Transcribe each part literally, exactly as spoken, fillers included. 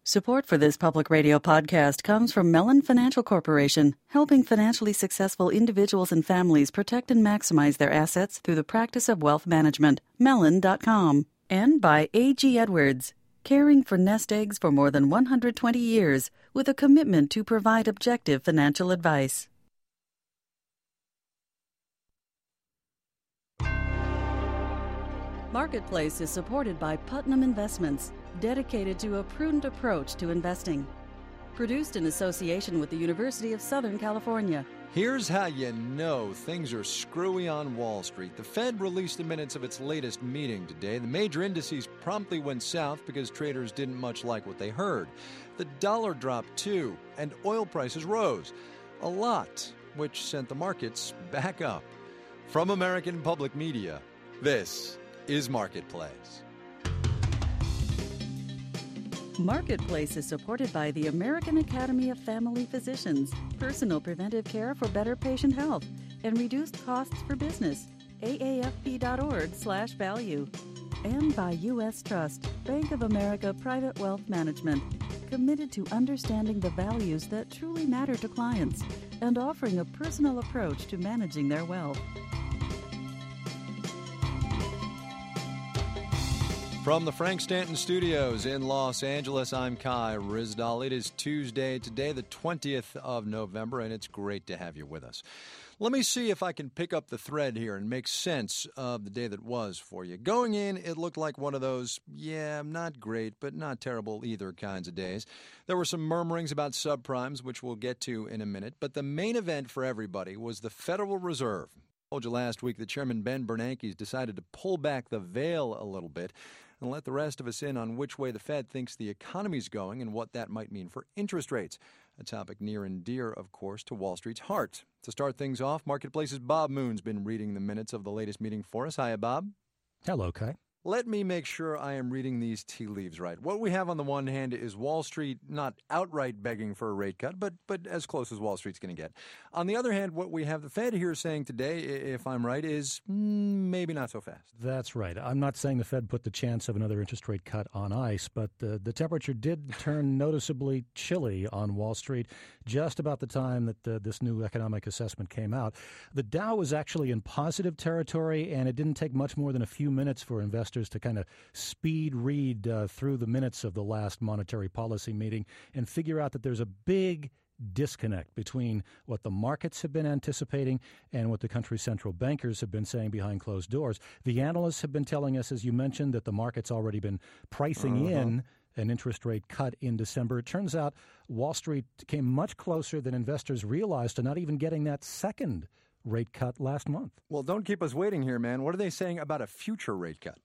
Support for this public radio podcast comes from Mellon Financial Corporation, helping financially successful individuals and families protect and maximize their assets through the practice of wealth management. Mellon dot com. And by A G Edwards, caring for nest eggs for more than one hundred twenty years with a commitment to provide objective financial advice. Marketplace is supported by Putnam Investments, dedicated to a prudent approach to investing. Produced in association with the University of Southern California. Here's how you know things are screwy on Wall Street. The Fed released the minutes of its latest meeting today. The major indices promptly went south because traders didn't much like what they heard. The dollar dropped too, and oil prices rose. A lot, which sent the markets back up. From American Public Media, this is Marketplace. Marketplace is supported by the American Academy of Family Physicians, personal preventive care for better patient health, and reduced costs for business. A A F P dot org slash value. And by U S Trust, Bank of America Private Wealth Management, committed to understanding the values that truly matter to clients and offering a personal approach to managing their wealth. From the Frank Stanton Studios in Los Angeles, I'm Kai Ryssdal. It is Tuesday today, the twentieth of November, and it's great to have you with us. Let me see if I can pick up the thread here and make sense of the day that was for you. Going in, it looked like one of those, yeah, not great, but not terrible either kinds of days. There were some murmurings about subprimes, which we'll get to in a minute, but the main event for everybody was the Federal Reserve. I told you last week that Chairman Ben Bernanke decided to pull back the veil a little bit and let the rest of us in on which way the Fed thinks the economy's going and what that might mean for interest rates. A topic near and dear, of course, to Wall Street's heart. To start things off, Marketplace's Bob Moon's been reading the minutes of the latest meeting for us. Hiya, Bob. Hello, Kai. Let me make sure I am reading these tea leaves right. What we have on the one hand is Wall Street not outright begging for a rate cut, but but as close as Wall Street's going to get. On the other hand, what we have the Fed here saying today, if I'm right, is mm, maybe not so fast. That's right. I'm not saying the Fed put the chance of another interest rate cut on ice, but the, the temperature did turn noticeably chilly on Wall Street just about the time that the, this new economic assessment came out. The Dow was actually in positive territory, and it didn't take much more than a few minutes for investors to kind of speed read uh, through the minutes of the last monetary policy meeting and figure out that there's a big disconnect between what the markets have been anticipating and what the country's central bankers have been saying behind closed doors. The analysts have been telling us, as you mentioned, that the market's already been pricing uh-huh. in an interest rate cut in December. It turns out Wall Street came much closer than investors realized to not even getting that second rate cut last month. Well, don't keep us waiting here, man. What are they saying about a future rate cut?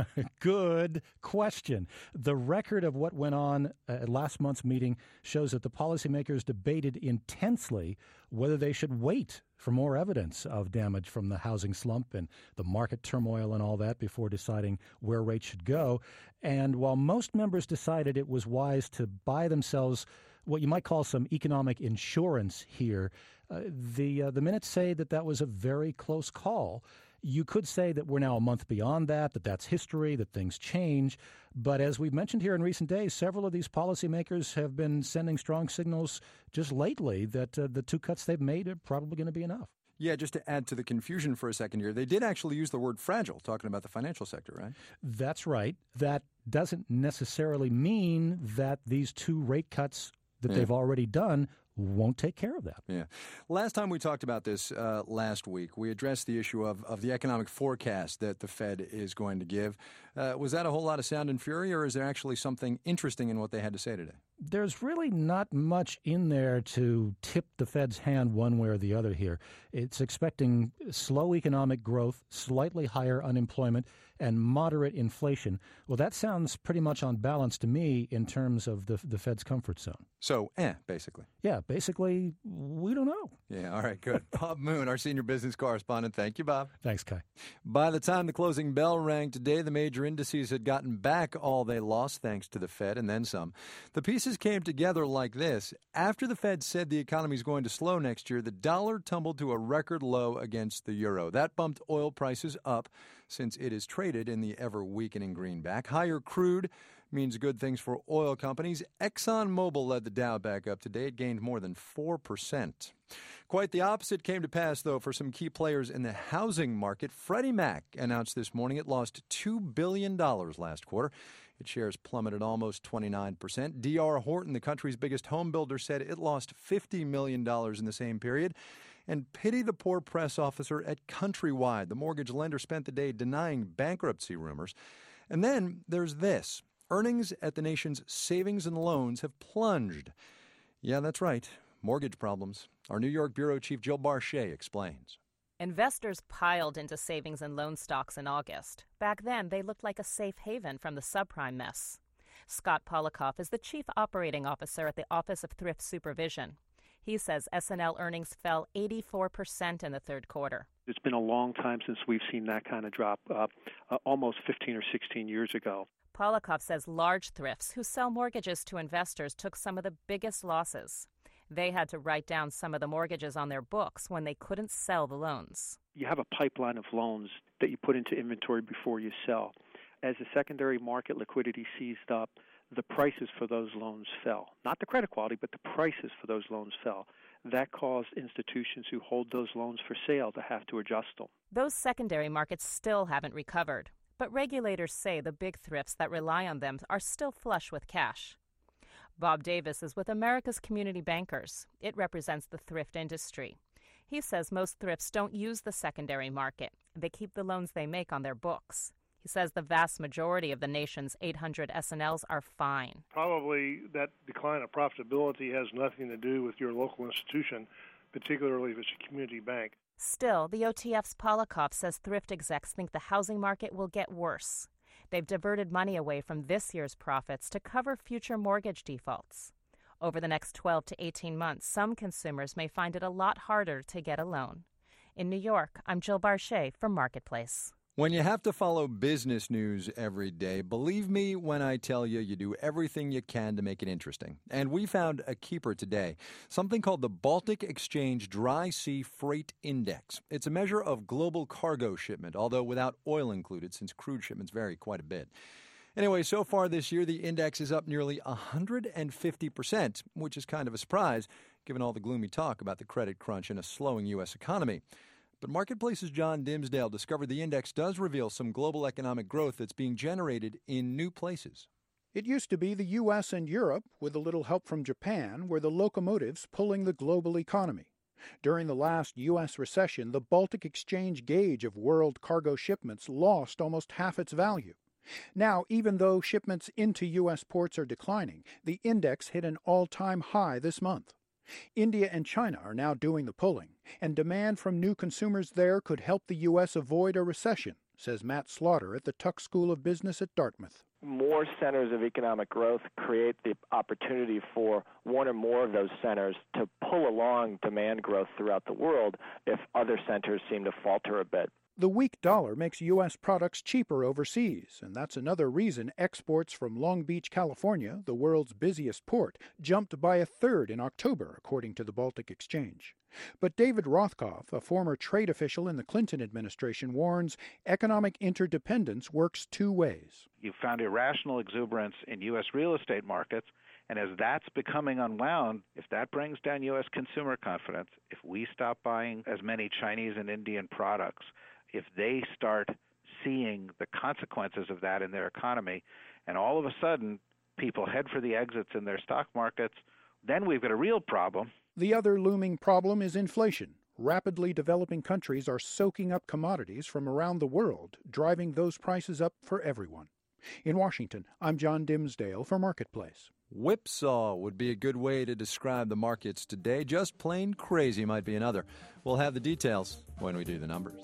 Good question. The record of what went on at last month's meeting shows that the policymakers debated intensely whether they should wait for more evidence of damage from the housing slump and the market turmoil and all that before deciding where rates should go. And while most members decided it was wise to buy themselves what you might call some economic insurance here, Uh, the uh, the minutes say that that was a very close call. You could say that we're now a month beyond that, that that's history, that things change. But as we've mentioned here in recent days, several of these policymakers have been sending strong signals just lately that uh, the two cuts they've made are probably going to be enough. Yeah, just to add to the confusion for a second here, they did actually use the word fragile, talking about the financial sector, right? That's right. That doesn't necessarily mean that these two rate cuts that yeah. they've already done won't take care of that. Yeah. Last time we talked about this uh, last week, we addressed the issue of, of the economic forecast that the Fed is going to give. Uh, was that a whole lot of sound and fury, or is there actually something interesting in what they had to say today? There's really not much in there to tip the Fed's hand one way or the other here. It's expecting slow economic growth, slightly higher unemployment, and moderate inflation. Well, that sounds pretty much on balance to me in terms of the the Fed's comfort zone. So, eh, basically. Yeah, basically, we don't know. Yeah, all right, good. Bob Moon, our senior business correspondent. Thank you, Bob. Thanks, Kai. By the time the closing bell rang today, the major indices had gotten back all they lost thanks to the Fed and then some. The pieces came together like this. After the Fed said the economy is going to slow next year, the dollar tumbled to a record low against the euro. That bumped oil prices up since it is traded in the ever-weakening greenback. Higher crude Means good things for oil companies. ExxonMobil led the Dow back up today. It gained more than four percent. Quite the opposite came to pass, though, for some key players in the housing market. Freddie Mac announced this morning it lost two billion dollars last quarter. Its shares plummeted almost twenty-nine percent. D R. Horton, the country's biggest home builder, said it lost fifty million dollars in the same period. And pity the poor press officer at Countrywide. The mortgage lender spent the day denying bankruptcy rumors. And then there's this. Earnings at the nation's savings and loans have plunged. Yeah, that's right. Mortgage problems. Our New York bureau chief Jill Barchet explains. Investors piled into savings and loan stocks in August. Back then, they looked like a safe haven from the subprime mess. Scott Polikoff is the chief operating officer at the Office of Thrift Supervision. He says S and L earnings fell eighty-four percent in the third quarter. It's been a long time since we've seen that kind of drop, uh, uh, almost fifteen or sixteen years ago. Polikoff says large thrifts who sell mortgages to investors took some of the biggest losses. They had to write down some of the mortgages on their books when they couldn't sell the loans. You have a pipeline of loans that you put into inventory before you sell. As the secondary market liquidity seized up, the prices for those loans fell. Not the credit quality, but the prices for those loans fell. That caused institutions who hold those loans for sale to have to adjust them. Those secondary markets still haven't recovered, but regulators say the big thrifts that rely on them are still flush with cash. Bob Davis is with America's Community Bankers. It represents the thrift industry. He says most thrifts don't use the secondary market. They keep the loans they make on their books. He says the vast majority of the nation's eight hundred S and Ls are fine. Probably that decline of profitability has nothing to do with your local institution, particularly if it's a community bank. Still, the O T F's Polikoff says thrift execs think the housing market will get worse. They've diverted money away from this year's profits to cover future mortgage defaults. Over the next twelve to eighteen months, some consumers may find it a lot harder to get a loan. In New York, I'm Jill Barchet for Marketplace. When you have to follow business news every day, believe me when I tell you, you do everything you can to make it interesting. And we found a keeper today, something called the Baltic Exchange Dry Sea Freight Index. It's a measure of global cargo shipment, although without oil included, since crude shipments vary quite a bit. Anyway, so far this year, the index is up nearly one hundred fifty percent, which is kind of a surprise, given all the gloomy talk about the credit crunch and a slowing U S economy. But Marketplace's John Dimsdale discovered the index does reveal some global economic growth that's being generated in new places. It used to be the U S and Europe, with a little help from Japan, were the locomotives pulling the global economy. During the last U S recession, the Baltic Exchange gauge of world cargo shipments lost almost half its value. Now, even though shipments into U S ports are declining, the index hit an all-time high this month. India and China are now doing the pulling, and demand from new consumers there could help the U S avoid a recession, says Matt Slaughter at the Tuck School of Business at Dartmouth. More centers of economic growth create the opportunity for one or more of those centers to pull along demand growth throughout the world if other centers seem to falter a bit. The weak dollar makes U S products cheaper overseas, and that's another reason exports from Long Beach, California, the world's busiest port, jumped by a third in October, according to the Baltic Exchange. But David Rothkopf, a former trade official in the Clinton administration, warns economic interdependence works two ways. You found irrational exuberance in U S real estate markets, and as that's becoming unwound, if that brings down U S consumer confidence, if we stop buying as many Chinese and Indian products, if they start seeing the consequences of that in their economy, and all of a sudden people head for the exits in their stock markets, then we've got a real problem. The other looming problem is inflation. Rapidly developing countries are soaking up commodities from around the world, driving those prices up for everyone. In Washington, I'm John Dimsdale for Marketplace. Whipsaw would be a good way to describe the markets today. Just plain crazy might be another. We'll have the details when we do the numbers.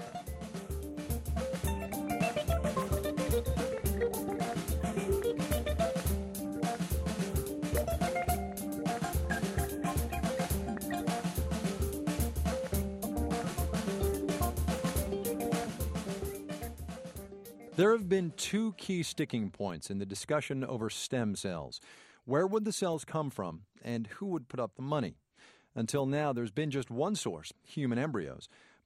There have been two key sticking points in the discussion over stem cells. Where would the cells come from, and who would put up the money? Until now, there's been just one source, human embryos.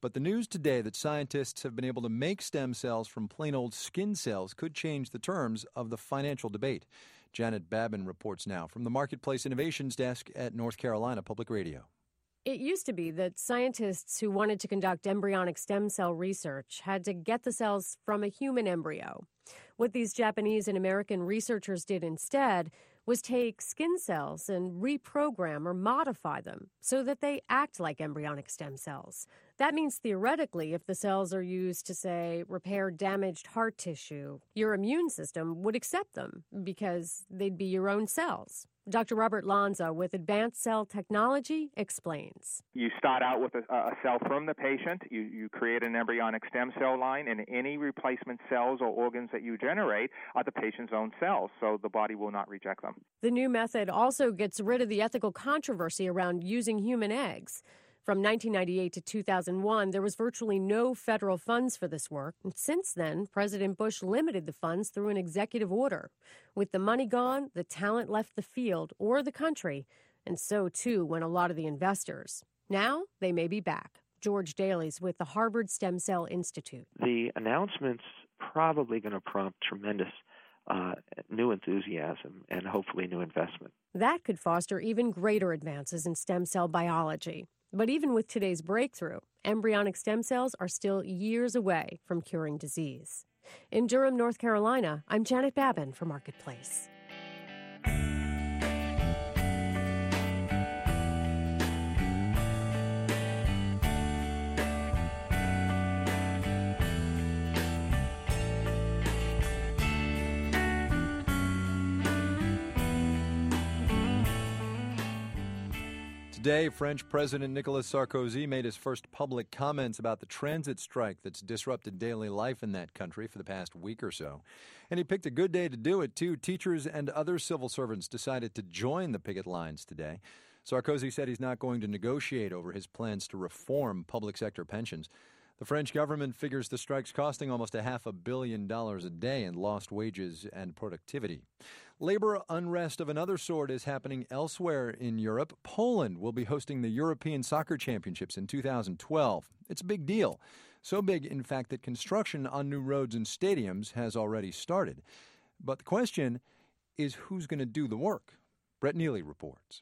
But the news today that scientists have been able to make stem cells from plain old skin cells could change the terms of the financial debate. Janet Babin reports now from the Marketplace Innovations Desk at North Carolina Public Radio. It used to be that scientists who wanted to conduct embryonic stem cell research had to get the cells from a human embryo. What these Japanese and American researchers did instead was take skin cells and reprogram or modify them so that they act like embryonic stem cells. That means theoretically, if the cells are used to, say, repair damaged heart tissue, your immune system would accept them because they'd be your own cells. Doctor Robert Lanza with Advanced Cell Technology explains. You start out with a, a cell from the patient. You, you create an embryonic stem cell line, and any replacement cells or organs that you generate are the patient's own cells, so the body will not reject them. The new method also gets rid of the ethical controversy around using human eggs. From nineteen ninety-eight to two thousand one, there was virtually no federal funds for this work. And since then, President Bush limited the funds through an executive order. With the money gone, the talent left the field or the country, and so too went a lot of the investors. Now they may be back. George Daly's with the Harvard Stem Cell Institute. The announcement's probably going to prompt tremendous uh, new enthusiasm and hopefully new investment. That could foster even greater advances in stem cell biology. But even with today's breakthrough, embryonic stem cells are still years away from curing disease. In Durham, North Carolina, I'm Janet Babin for Marketplace. Today, French President Nicolas Sarkozy made his first public comments about the transit strike that's disrupted daily life in that country for the past week or so. And he picked a good day to do it, too. Teachers and other civil servants decided to join the picket lines today. Sarkozy said he's not going to negotiate over his plans to reform public sector pensions. The French government figures the strike's costing almost a half a billion dollars a day in lost wages and productivity. Labor unrest of another sort is happening elsewhere in Europe. Poland will be hosting the European Soccer Championships in two thousand twelve. It's a big deal. So big, in fact, that construction on new roads and stadiums has already started. But the question is, who's going to do the work? Brett Neely reports.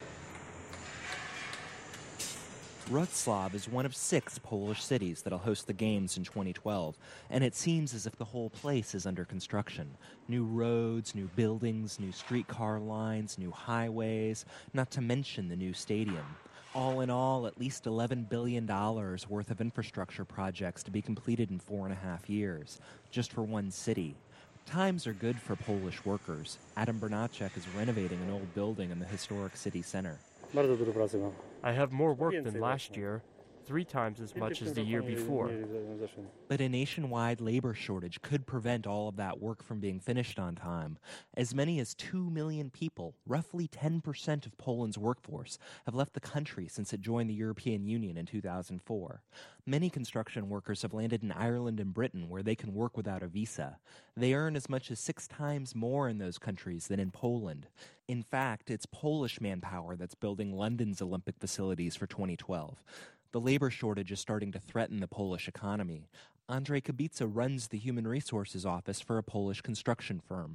Wrocław is one of six Polish cities that'll host the Games in twenty twelve, and it seems as if the whole place is under construction. New roads, new buildings, new streetcar lines, new highways, not to mention the new stadium. All in all, at least eleven billion dollars worth of infrastructure projects to be completed in four and a half years, just for one city. Times are good for Polish workers. Adam Bernacek is renovating an old building in the historic city center. I have more work than last year, three times as much as the year before. But a nationwide labor shortage could prevent all of that work from being finished on time. As many as two million people, roughly ten percent of Poland's workforce, have left the country since it joined the European Union in two thousand four. Many construction workers have landed in Ireland and Britain, where they can work without a visa. They earn as much as six times more in those countries than in Poland. In fact, it's Polish manpower that's building London's Olympic facilities for twenty twelve. The labor shortage is starting to threaten the Polish economy. Andrzej Kubica runs the Human Resources Office for a Polish construction firm.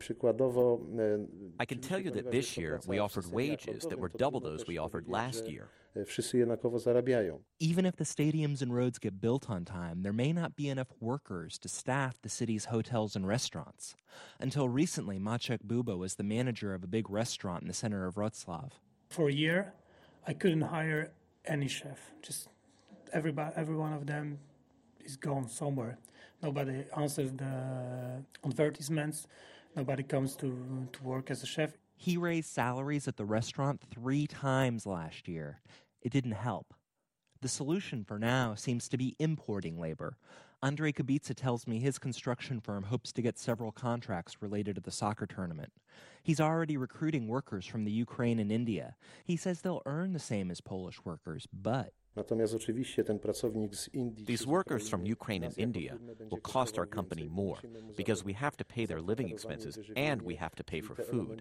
I can tell you that this year we offered wages that were double those we offered last year. Even if the stadiums and roads get built on time, there may not be enough workers to staff the city's hotels and restaurants. Until recently, Maciek Bubo was the manager of a big restaurant in the center of Wrocław. For a year, I couldn't hire any chef. Just everybody, every one of them is gone somewhere. Nobody answers the advertisements. Nobody comes to, to work as a chef. He raised salaries at the restaurant three times last year. It didn't help. The solution for now seems to be importing labor. Andrzej Kubica tells me his construction firm hopes to get several contracts related to the soccer tournament. He's already recruiting workers from the Ukraine and India. He says they'll earn the same as Polish workers, but These workers from Ukraine and India will cost our company more because we have to pay their living expenses and we have to pay for food.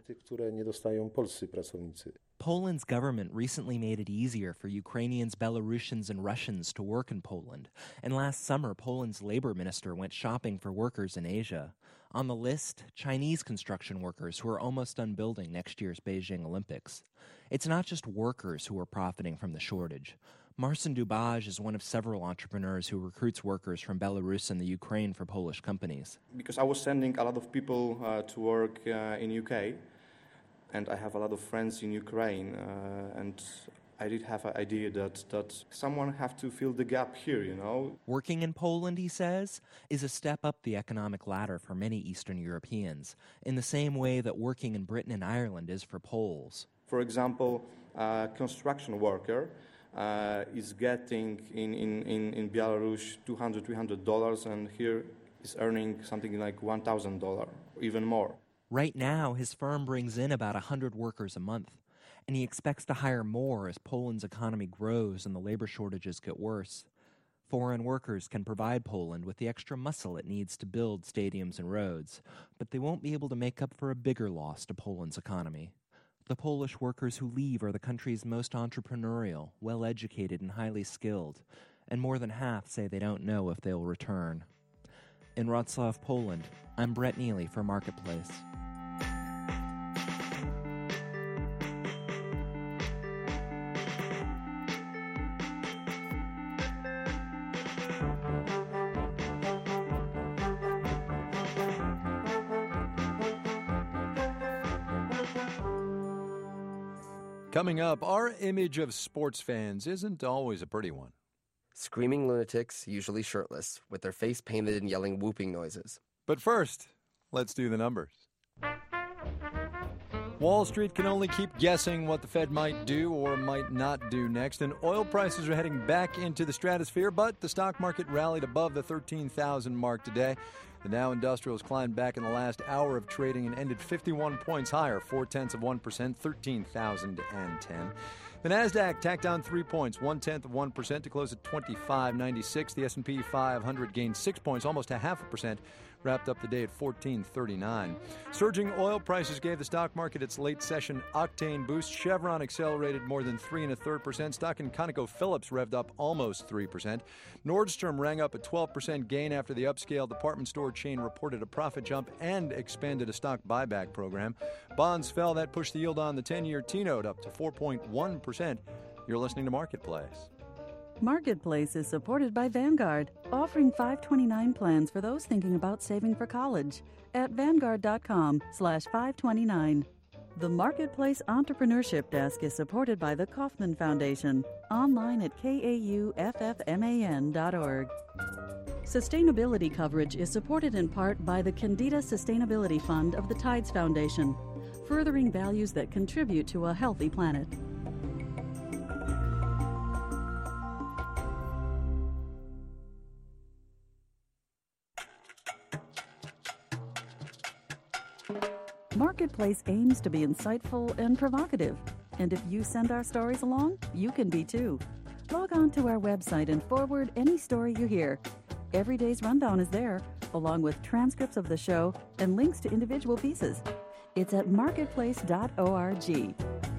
Poland's government recently made it easier for Ukrainians, Belarusians, and Russians to work in Poland. And last summer, Poland's labor minister went shopping for workers in Asia. On the list, Chinese construction workers who are almost done building next year's Beijing Olympics. It's not just workers who are profiting from the shortage. Marcin Dubaj is one of several entrepreneurs who recruits workers from Belarus and the Ukraine for Polish companies. Because I was sending a lot of people uh, to work uh, in U K, and I have a lot of friends in Ukraine, uh, and I did have an idea that, that someone have to fill the gap here, you know. Working in Poland, he says, is a step up the economic ladder for many Eastern Europeans, in the same way that working in Britain and Ireland is for Poles. For example, a construction worker uh, is getting in, in, in, in Belarus two hundred, three hundred dollars, and here is earning something like one thousand dollars, even more. Right now, his firm brings in about one hundred workers a month, and he expects to hire more as Poland's economy grows and the labor shortages get worse. Foreign workers can provide Poland with the extra muscle it needs to build stadiums and roads, but they won't be able to make up for a bigger loss to Poland's economy. The Polish workers who leave are the country's most entrepreneurial, well-educated, and highly skilled, and more than half say they don't know if they'll return. In Wrocław, Poland, I'm Brett Neely for Marketplace. Coming up, our image of sports fans isn't always a pretty one. Screaming lunatics, usually shirtless, with their face painted and yelling whooping noises. But first, let's do the numbers. Wall Street can only keep guessing what the Fed might do or might not do next, and oil prices are heading back into the stratosphere, but the stock market rallied above the thirteen thousand mark today. The Dow Industrials climbed back in the last hour of trading and ended fifty-one points higher, four-tenths of one percent, thirteen thousand ten. The Nasdaq tacked down three points, one-tenth of one percent to close at twenty-five ninety-six. The S and P five hundred gained six points, almost a half a percent, wrapped up the day at fourteen thirty-nine. Surging oil prices gave the stock market its late session octane boost. Chevron accelerated more than three and a third percent. Stock in ConocoPhillips revved up almost three percent. Nordstrom rang up a twelve percent gain after the upscale department store chain reported a profit jump and expanded a stock buyback program. Bonds fell. That pushed the yield on the ten-year T-note up to four point one percent. You're listening to Marketplace. Marketplace is supported by Vanguard, offering five twenty-nine plans for those thinking about saving for college at vanguard.com slash 529. The Marketplace Entrepreneurship Desk is supported by the Kauffman Foundation, online at kauffman dot org. Sustainability coverage is supported in part by the Candida Sustainability Fund of the Tides Foundation, furthering values that contribute to a healthy planet. Marketplace aims to be insightful and provocative, and if you send our stories along, you can be too. Log on to our website and forward any story you hear. Every day's rundown is there, along with transcripts of the show and links to individual pieces. It's at marketplace dot org.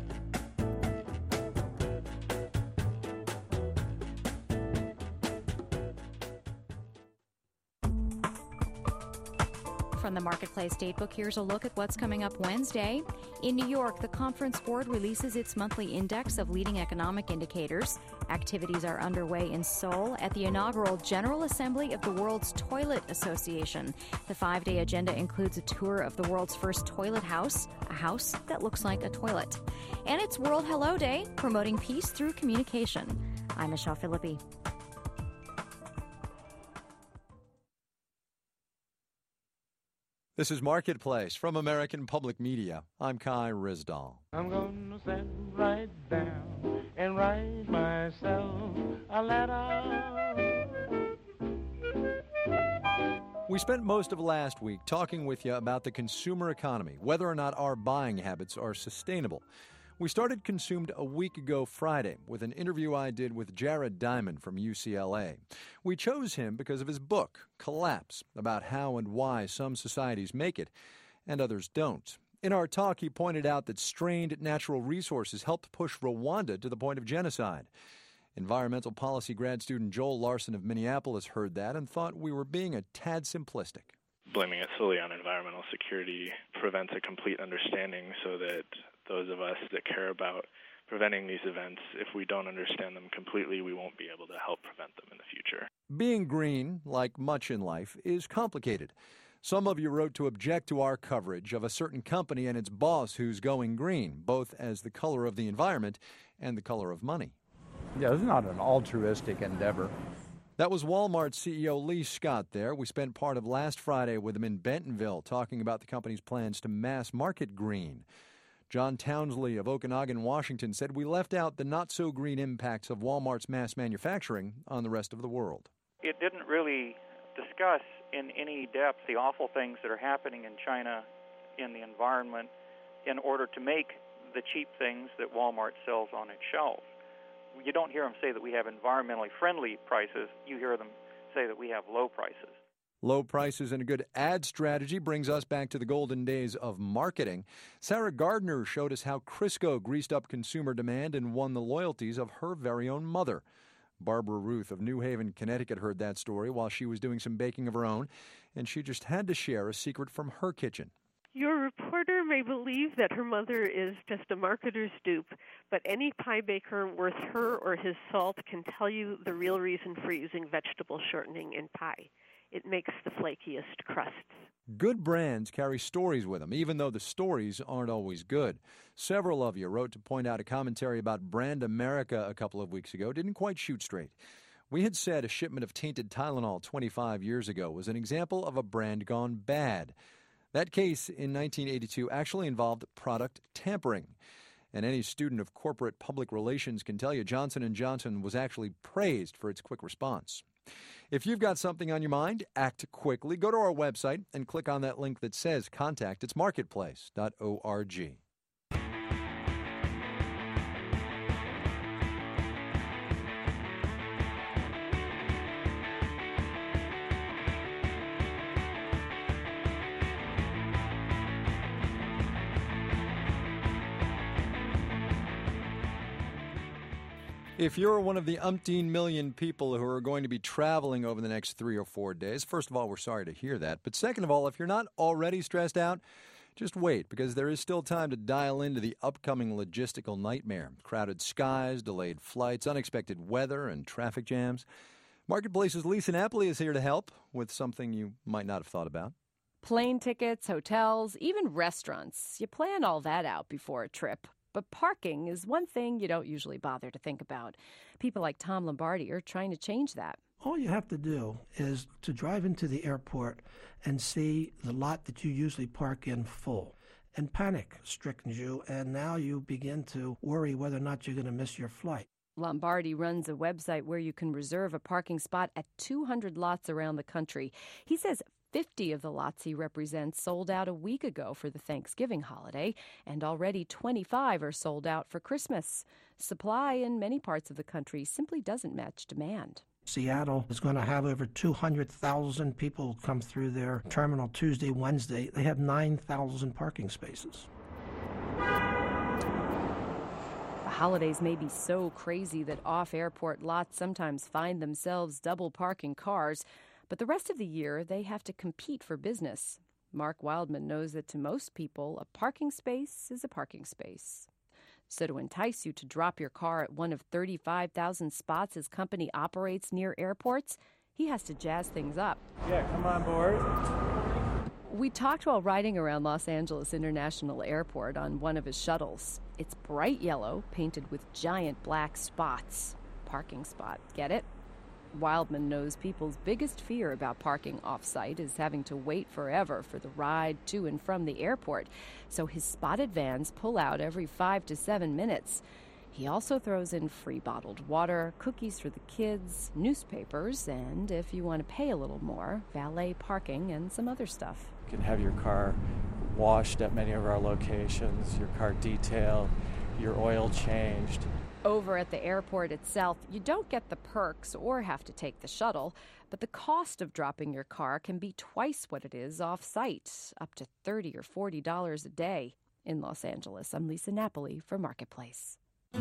From the Marketplace Datebook, here's a look at what's coming up Wednesday. In New York, the Conference Board releases its monthly index of leading economic indicators. Activities are underway in Seoul at the inaugural General Assembly of the World's Toilet Association. The five-day agenda includes a tour of the world's first toilet house, a house that looks like a toilet. And it's World Hello Day, promoting peace through communication. I'm Michelle Philippi. This is Marketplace from American Public Media. I'm Kai Rizdal. I'm going to sit right down and write myself a letter. We spent most of last week talking with you about the consumer economy, whether or not our buying habits are sustainable. We started Consumed a week ago Friday with an interview I did with Jared Diamond from U C L A. We chose him because of his book, Collapse, about how and why some societies make it and others don't. In our talk, he pointed out that strained natural resources helped push Rwanda to the point of genocide. Environmental policy grad student Joel Larson of Minneapolis heard that and thought we were being a tad simplistic. Blaming it solely on environmental security prevents a complete understanding so that those of us that care about preventing these events, if we don't understand them completely, we won't be able to help prevent them in the future. Being green, like much in life, is complicated. Some of you wrote to object to our coverage of a certain company and its boss who's going green, both as the color of the environment and the color of money. Yeah, it's not an altruistic endeavor. That was Walmart C E O Lee Scott there. We spent part of last Friday with him in Bentonville talking about the company's plans to mass market green. John Townsley of Okanagan, Washington, said we left out the not-so-green impacts of Walmart's mass manufacturing on the rest of the world. It didn't really discuss in any depth the awful things that are happening in China in the environment in order to make the cheap things that Walmart sells on its shelves. You don't hear them say that we have environmentally friendly prices. You hear them say that we have low prices. Low prices and a good ad strategy brings us back to the golden days of marketing. Sarah Gardner showed us how Crisco greased up consumer demand and won the loyalties of her very own mother. Barbara Ruth of New Haven, Connecticut heard that story while she was doing some baking of her own, and she just had to share a secret from her kitchen. Your reporter may believe that her mother is just a marketer's dupe, but any pie baker worth her or his salt can tell you the real reason for using vegetable shortening in pie. It makes the flakiest crusts. Good brands carry stories with them, even though the stories aren't always good. Several of you wrote to point out a commentary about Brand America a couple of weeks ago didn't quite shoot straight. We had said a shipment of tainted Tylenol twenty-five years ago was an example of a brand gone bad. That case in nineteen eighty-two actually involved product tampering. And any student of corporate public relations can tell you Johnson and Johnson was actually praised for its quick response. If you've got something on your mind, act quickly. Go to our website and click on that link that says contact. It's marketplace dot org. If you're one of the umpteen million people who are going to be traveling over the next three or four days, first of all, we're sorry to hear that. But second of all, if you're not already stressed out, just wait, because there is still time to dial into the upcoming logistical nightmare. Crowded skies, delayed flights, unexpected weather, and traffic jams. Marketplace's Lisa Napoli is here to help with something you might not have thought about. Plane tickets, hotels, even restaurants. You plan all that out before a trip. But parking is one thing you don't usually bother to think about. People like Tom Lombardi are trying to change that. All you have to do is to drive into the airport and see the lot that you usually park in full. And panic strickens you, and now you begin to worry whether or not you're going to miss your flight. Lombardi runs a website where you can reserve a parking spot at two hundred lots around the country. He says fifty of the lots he represents sold out a week ago for the Thanksgiving holiday, and already twenty-five are sold out for Christmas. Supply in many parts of the country simply doesn't match demand. Seattle is going to have over two hundred thousand people come through their terminal Tuesday, Wednesday. They have nine thousand parking spaces. The holidays may be so crazy that off-airport lots sometimes find themselves double parking cars. But the rest of the year, they have to compete for business. Mark Wildman knows that to most people, a parking space is a parking space. So to entice you to drop your car at one of thirty-five thousand spots his company operates near airports, he has to jazz things up. Yeah, come on board. We talked while riding around Los Angeles International Airport on one of his shuttles. It's bright yellow, painted with giant black spots. Parking spot, get it? Wildman knows people's biggest fear about parking off-site is having to wait forever for the ride to and from the airport, so his spotted vans pull out every five to seven minutes. He also throws in free bottled water, cookies for the kids, newspapers, and if you want to pay a little more, valet parking and some other stuff. You can have your car washed at many of our locations, your car detailed, your oil changed. Over at the airport itself, you don't get the perks or have to take the shuttle, but the cost of dropping your car can be twice what it is off-site, up to thirty dollars or forty dollars a day. In Los Angeles, I'm Lisa Napoli for Marketplace.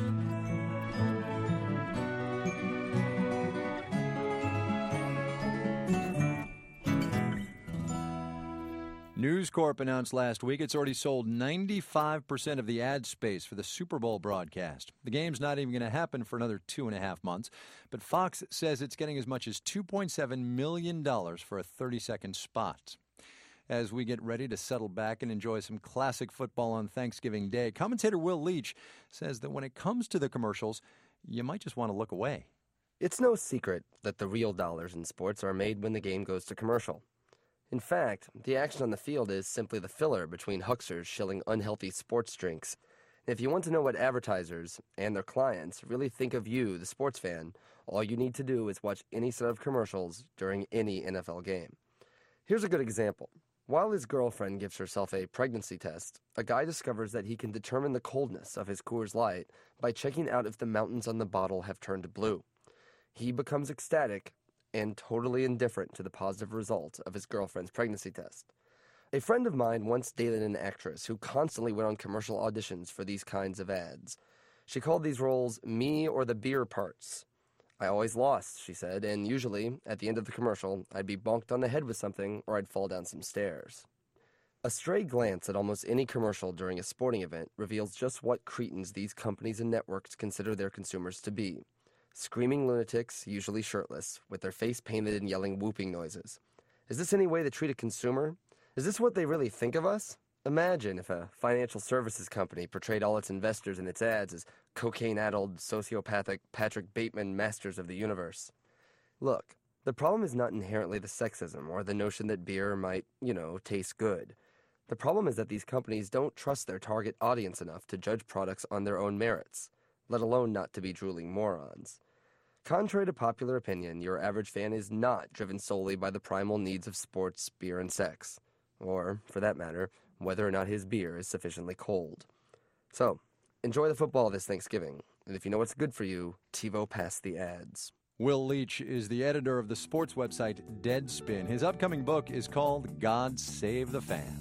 News Corp announced last week it's already sold ninety-five percent of the ad space for the Super Bowl broadcast. The game's not even going to happen for another two and a half months, but Fox says it's getting as much as two point seven million dollars for a thirty-second spot. As we get ready to settle back and enjoy some classic football on Thanksgiving Day, commentator Will Leach says that when it comes to the commercials, you might just want to look away. It's no secret that the real dollars in sports are made when the game goes to commercial. In fact, the action on the field is simply the filler between hucksters shilling unhealthy sports drinks. If you want to know what advertisers and their clients really think of you, the sports fan, all you need to do is watch any set of commercials during any N F L game. Here's a good example. While his girlfriend gives herself a pregnancy test, a guy discovers that he can determine the coldness of his Coors Light by checking out if the mountains on the bottle have turned blue. He becomes ecstatic and totally indifferent to the positive result of his girlfriend's pregnancy test. A friend of mine once dated an actress who constantly went on commercial auditions for these kinds of ads. She called these roles me or the beer parts. I always lost, she said, and usually, at the end of the commercial, I'd be bonked on the head with something or I'd fall down some stairs. A stray glance at almost any commercial during a sporting event reveals just what cretins these companies and networks consider their consumers to be. Screaming lunatics, usually shirtless, with their face painted and yelling whooping noises. Is this any way to treat a consumer? Is this what they really think of us? Imagine if a financial services company portrayed all its investors in its ads as cocaine-addled, sociopathic Patrick Bateman masters of the universe. Look, the problem is not inherently the sexism or the notion that beer might, you know, taste good. The problem is that these companies don't trust their target audience enough to judge products on their own merits, let alone not to be drooling morons. Contrary to popular opinion, your average fan is not driven solely by the primal needs of sports, beer, and sex. Or, for that matter, whether or not his beer is sufficiently cold. So, enjoy the football this Thanksgiving. And if you know what's good for you, TiVo past the ads. Will Leach is the editor of the sports website Deadspin. His upcoming book is called God Save the Fan.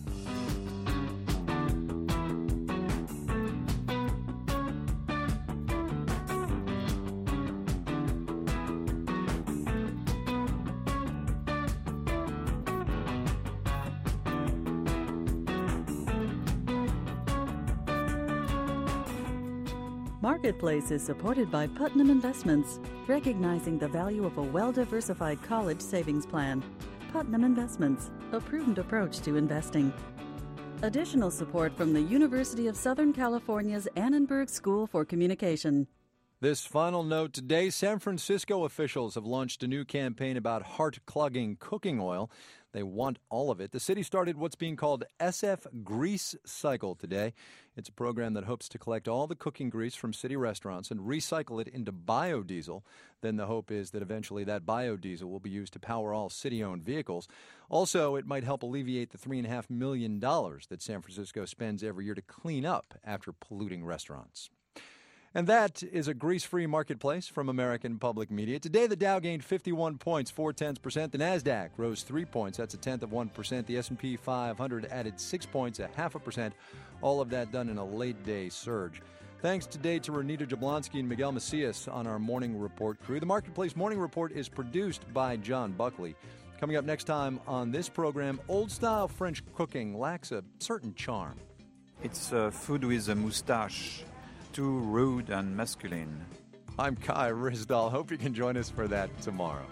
Marketplace is supported by Putnam Investments, recognizing the value of a well-diversified college savings plan. Putnam Investments, a prudent approach to investing. Additional support from the University of Southern California's Annenberg School for Communication. This final note today, San Francisco officials have launched a new campaign about heart-clogging cooking oil. They want all of it. The city started what's being called S F Grease Cycle today. It's a program that hopes to collect all the cooking grease from city restaurants and recycle it into biodiesel. Then the hope is that eventually that biodiesel will be used to power all city-owned vehicles. Also, it might help alleviate the three point five million dollars that San Francisco spends every year to clean up after polluting restaurants. And that is a grease-free marketplace from American Public Media. Today, the Dow gained fifty-one points, four tenths percent. The NASDAQ rose three points. That's a tenth of one percent. The S and P five hundred added six points, a half a percent. All of that done in a late-day surge. Thanks today to Renita Jablonski and Miguel Macias on our Morning Report crew. The Marketplace Morning Report is produced by John Buckley. Coming up next time on this program, old-style French cooking lacks a certain charm. It's uh, food with a mustache. Too rude and masculine. I'm Kai Ryssdal. Hope you can join us for that tomorrow.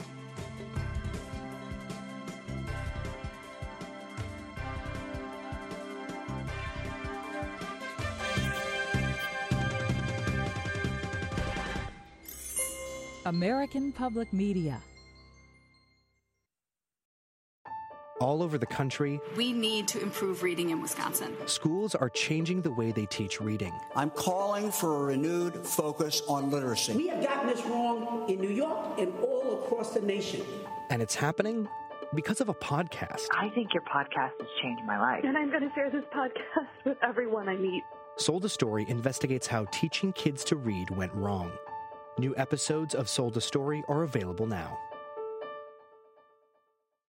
American Public Media. All over the country, we need to improve reading in Wisconsin. Schools are changing the way they teach reading. I'm calling for a renewed focus on literacy. We have gotten this wrong in New York and all across the nation. And it's happening because of a podcast. I think your podcast has changed my life. And I'm going to share this podcast with everyone I meet. Sold a Story investigates how teaching kids to read went wrong. New episodes of Sold a Story are available now.